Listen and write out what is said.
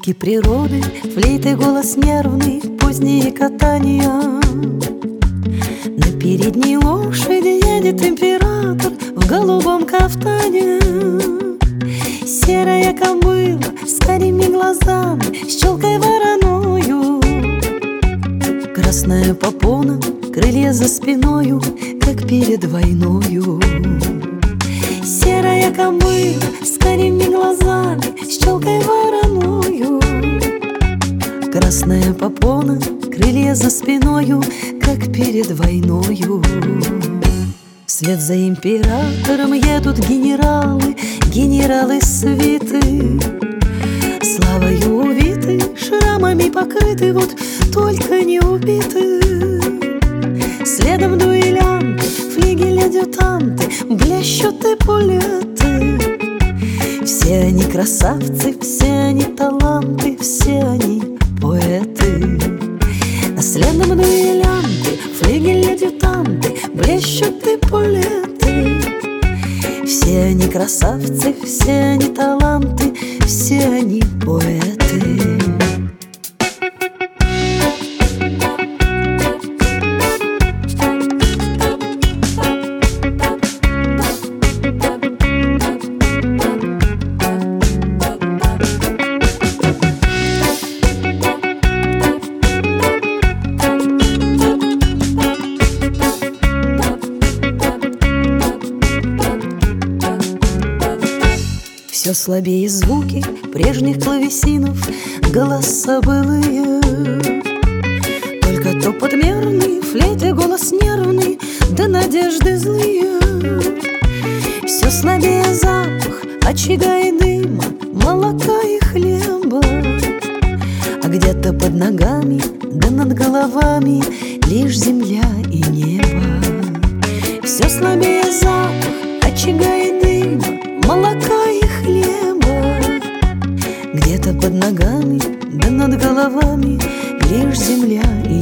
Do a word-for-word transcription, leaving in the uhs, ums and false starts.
Звуки природы, флейты, голос нервный, поздние катания. На передней лошади едет император в голубом кафтане. Серая кобыла с карими глазами, с челкой вороною. Красная попона, крылья за спиною, как перед войною. Серая кобыла с карими глазами, с челкой вороною. Красная попона, крылья за спиною, как перед войною. Вслед за императором едут генералы, генералы свиты. Славою увиты, шрамами покрыты, вот только не убиты. Следом дуэлянты, флигель-адъютанты, блещут эполеты. Все они красавцы, все они таланты, все они поэты. А следом дуэлянты, флигель-адъютанты, блещут эполеты. Все они красавцы, все они таланты, все они поэты. Все слабее звуки прежних клавесинов, голоса былые. Только топот мерный, флейте голос нервный, да надежды злые. Все слабее запах очага и дыма, молока и хлеба. А где-то под ногами, да над головами лишь земля и небо. Все слабее запах очага и дыма, молока и хлеба. Где-то под ногами, да над головами лишь земля и